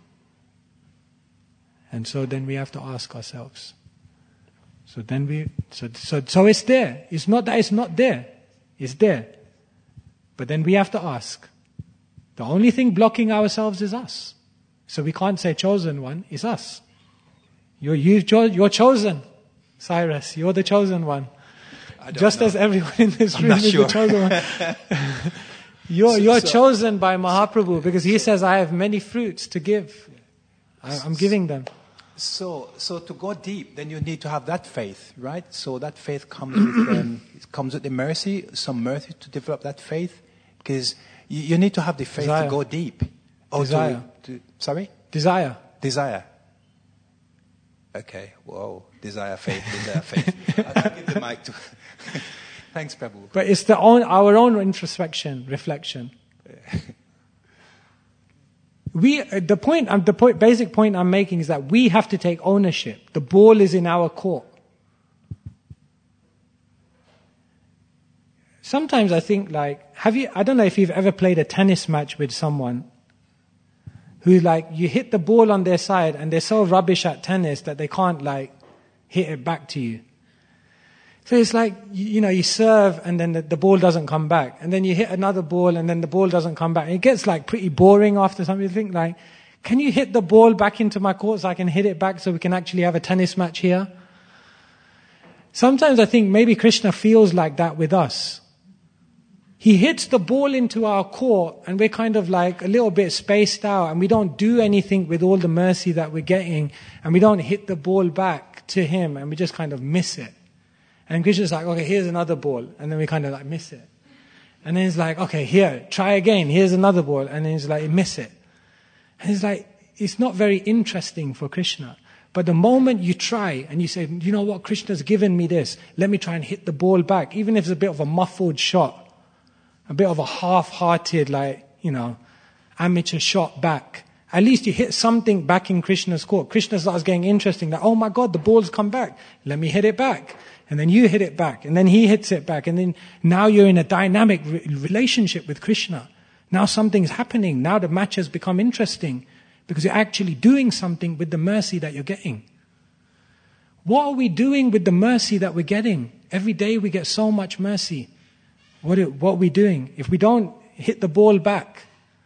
And so then we have to ask ourselves. So then we, so, so, so it's there. It's not that it's not there. It's there. But then we have to ask. The only thing blocking ourselves is us. So we can't say chosen one, it's us. You're, you, you're chosen, Cyrus. You're the chosen one. Just know. As everyone in this I'm room is sure. the chosen one. you're so, you're so, chosen by Mahaprabhu because he says, I have many fruits to give. I, I'm giving them. So, so to go deep, then you need to have that faith, right? So that faith comes with um, it comes with the mercy, some mercy to develop that faith, because you, you need to have the faith Desire. to go deep. Oh, Desire. To, to, sorry? Desire. Desire. Okay. Whoa. Desire, faith, desire, faith. I'll give the mic to. Thanks, Prabhu. But it's the own, our own introspection, reflection. We, uh, the point, um, the point, basic point I'm making is that we have to take ownership. The ball is in our court. Sometimes I think like, have you, I don't know if you've ever played a tennis match with someone who like, you hit the ball on their side and they're so rubbish at tennis that they can't like hit it back to you. So it's like, you, you know, you serve and then the, the ball doesn't come back. And then you hit another ball and then the ball doesn't come back. It gets like pretty boring after something. You think like, can you hit the ball back into my court so I can hit it back so we can actually have a tennis match here? Sometimes I think maybe Krishna feels like that with us. He hits the ball into our court and we're kind of like a little bit spaced out and we don't do anything with all the mercy that we're getting and we don't hit the ball back to him and we just kind of miss it. And Krishna's like, okay, here's another ball. And then we kind of like miss it. And then he's like, okay, here, try again. Here's another ball. And then he's like, miss it. And he's like, it's not very interesting for Krishna. But the moment you try and you say, you know what, Krishna's given me this. Let me try and hit the ball back. Even if it's a bit of a muffled shot. A bit of a half-hearted, like, you know, amateur shot back. At least you hit something back in Krishna's court. Krishna starts getting interesting. Like, oh my God, the ball's come back. Let me hit it back. And then you hit it back. And then he hits it back. And then now you're in a dynamic re- relationship with Krishna. Now something's happening. Now the match has become interesting. Because you're actually doing something with the mercy that you're getting. What are we doing with the mercy that we're getting? Every day we get so much mercy. What are, what are we doing? If we don't hit the ball back.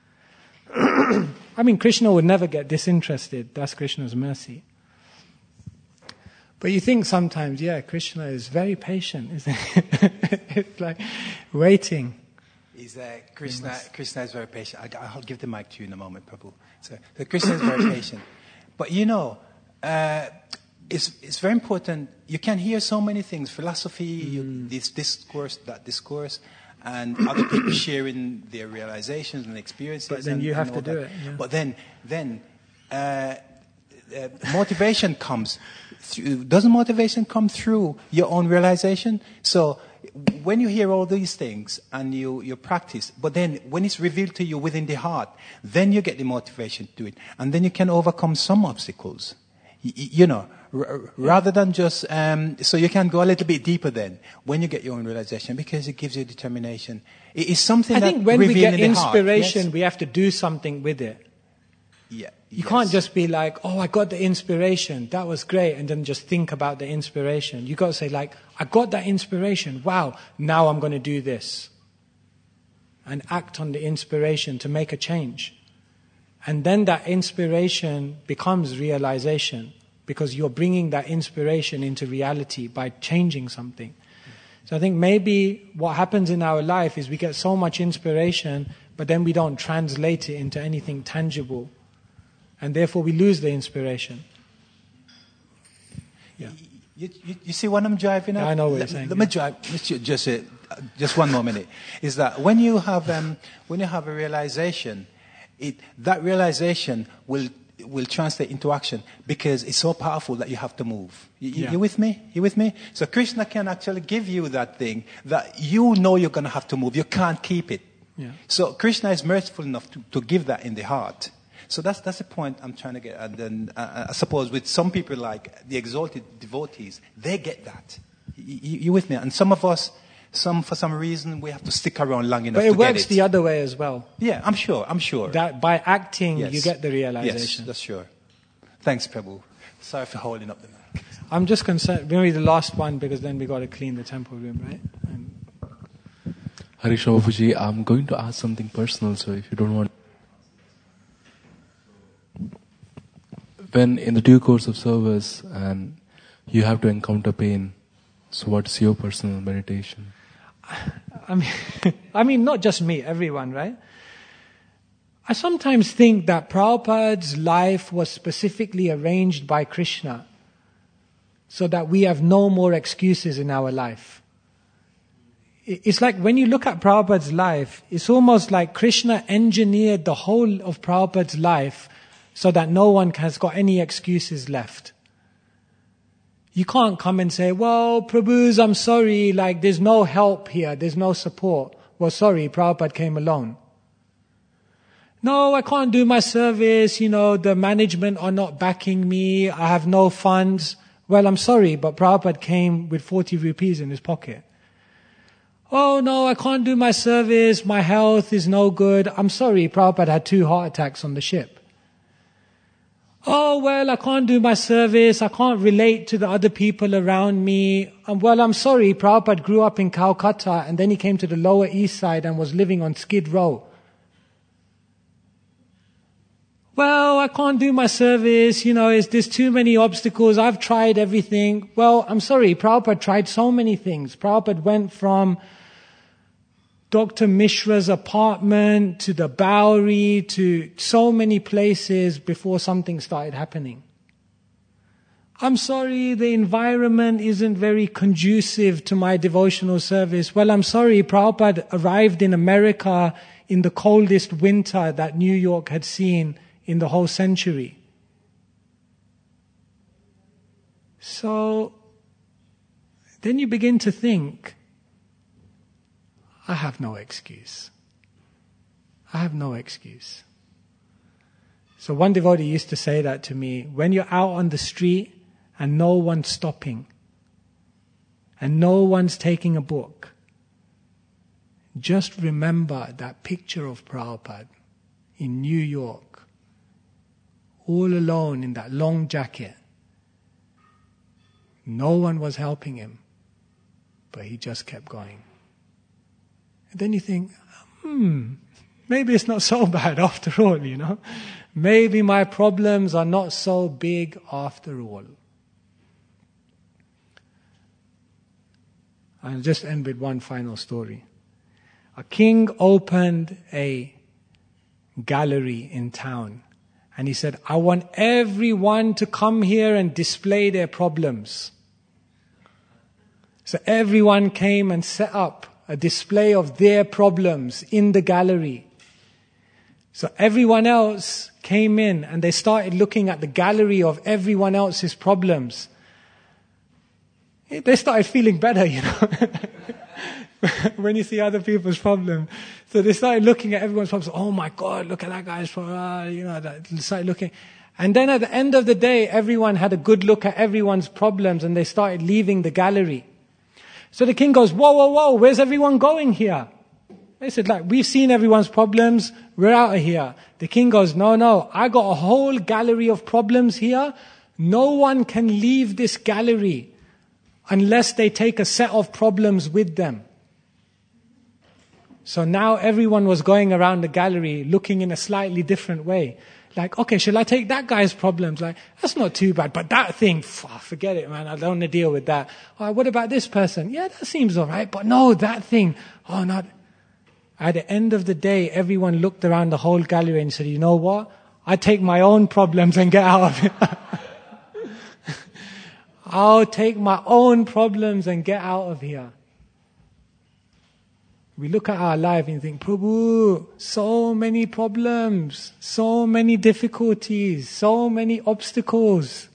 I mean, Krishna would never get disinterested. That's Krishna's mercy. But you think sometimes, yeah, Krishna is very patient, isn't it? It's like waiting. Is uh, Krishna? Krishna is very patient. I, I'll give the mic to you in a moment, Prabhu. So, so Krishna is very patient. But you know, uh, it's it's very important. You can hear so many things: philosophy, mm. you, this discourse, that discourse, and other people sharing their realizations and experiences. But then and, you have to that. do it. Yeah. But then, then uh, uh, motivation comes. Through, doesn't motivation come through your own realization? So when you hear all these things and you, you practice, but then when it's revealed to you within the heart, then you get the motivation to do it. And then you can overcome some obstacles. You, you know, r- rather than just, um, so you can go a little bit deeper then when you get your own realization because it gives you determination. It is something I that think when we get in the inspiration, heart, yes? we have to do something with it. Yeah. You yes. can't just be like, oh, I got the inspiration. That was great. And then just think about the inspiration. You got to say like, I got that inspiration. Wow. Now I'm going to do this. And act on the inspiration to make a change. And then that inspiration becomes realization. Because you're bringing that inspiration into reality by changing something. So I think maybe what happens in our life is we get so much inspiration, but then we don't translate it into anything tangible. And therefore we lose the inspiration. Yeah. You, you, you see what I'm driving at? Yeah, I know what you're let, saying. Let yeah. me drive. Let's ju- just uh, just one more minute. Is that when you have um, when you have a realization, it that realization will will translate into action because it's so powerful that you have to move. You, Yeah. you with me? You with me? So Krishna can actually give you that thing that you know you're going to have to move. You can't keep it. Yeah. So Krishna is merciful enough to, to give that in the heart. So that's that's the point I'm trying to get. And then uh, I suppose with some people like the exalted devotees, they get that. You, you with me? And some of us, some for some reason, we have to stick around long enough But it to works get it. the other way as well. Yeah, I'm sure. I'm sure. That by acting, Yes. you get the Yes, realization. that's sure. Thanks, Prabhu. Sorry for holding up the mic. I'm just concerned, maybe the last one, because then we got to clean the temple room, right? And Harish Babuji, I'm going to ask something personal, so if you don't want... When in the due course of service and you have to encounter pain, so what's your personal meditation? I mean, I mean, not just me, everyone, right? I sometimes think that Prabhupada's life was specifically arranged by Krishna so that we have no more excuses in our life. It's like when you look at Prabhupada's life, it's almost like Krishna engineered the whole of Prabhupada's life so that no one has got any excuses left. You can't come and say, well, Prabhus, I'm sorry, like there's no help here, there's no support. Well, sorry, Prabhupada came alone. no, I can't do my service, you know, the management are not backing me, I have no funds. Well, I'm sorry, but Prabhupada came with forty rupees in his pocket. Oh no, I can't do my service, my health is no good. I'm sorry, Prabhupada had two heart attacks on the ship. Oh well, I can't do my service, I can't relate to the other people around me. Um, well, I'm sorry, Prabhupada grew up in Calcutta and then he came to the Lower East Side and was living on Skid Row. Well, I can't do my service, you know, it's, there's too many obstacles, I've tried everything. Well, I'm sorry, Prabhupada tried so many things. Prabhupada went from Doctor Mishra's apartment to the Bowery to so many places before something started happening. I'm sorry, the environment isn't very conducive to my devotional service. Well, I'm sorry, Prabhupada arrived in America in the coldest winter that New York had seen in the whole century. So then you begin to think, I have no excuse. I have no excuse. So one devotee used to say that to me, when you're out on the street and no one's stopping and no one's taking a book, just remember that picture of Prabhupada in New York, all alone in that long jacket. No one was helping him, but he just kept going. And then you think, hmm, maybe it's not so bad after all, you know. Maybe my problems are not so big after all. I'll just end with one final story. A king opened a gallery in town. And he said, I want everyone to come here and display their problems. So everyone came and set up a display of their problems in the gallery. So everyone else came in and they started looking at the gallery of everyone else's problems. They started feeling better, you know, when you see other people's problems. So they started looking at everyone's problems. Oh my God, look at that guy's problem. Uh, you know, they started looking. And then at the end of the day, everyone had a good look at everyone's problems and they started leaving the gallery. So the king goes, whoa, whoa, whoa, where's everyone going here? They said, like, we've seen everyone's problems, we're out of here. The king goes, no, no, I got a whole gallery of problems here. No one can leave this gallery unless they take a set of problems with them. So now everyone was going around the gallery looking in a slightly different way. Like, okay, shall I take that guy's problems? Like, that's not too bad. But that thing, pff, forget it, man. I don't want to deal with that. Oh, what about this person? Yeah, that seems all right. But no, that thing. Oh, not. At the end of the day, everyone looked around the whole gallery and said, you know what? I take my own problems and get out of it. I'll take my own problems and get out of here. We look at our life and think, Prabhu, so many problems, so many difficulties, so many obstacles.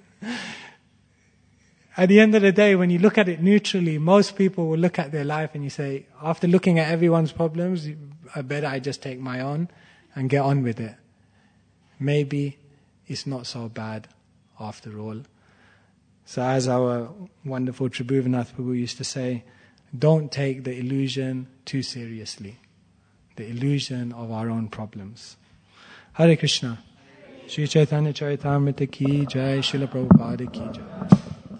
At the end of the day, when you look at it neutrally, most people will look at their life and you say, after looking at everyone's problems, I bet I just take my own and get on with it. Maybe it's not so bad after all. So as our wonderful Tribhuvanath Prabhu used to say, don't take the illusion too seriously. The illusion of our own problems. Hare Krishna. Shri Chaitanya Charitamrita ki jai, Srila Prabhupada ki jai.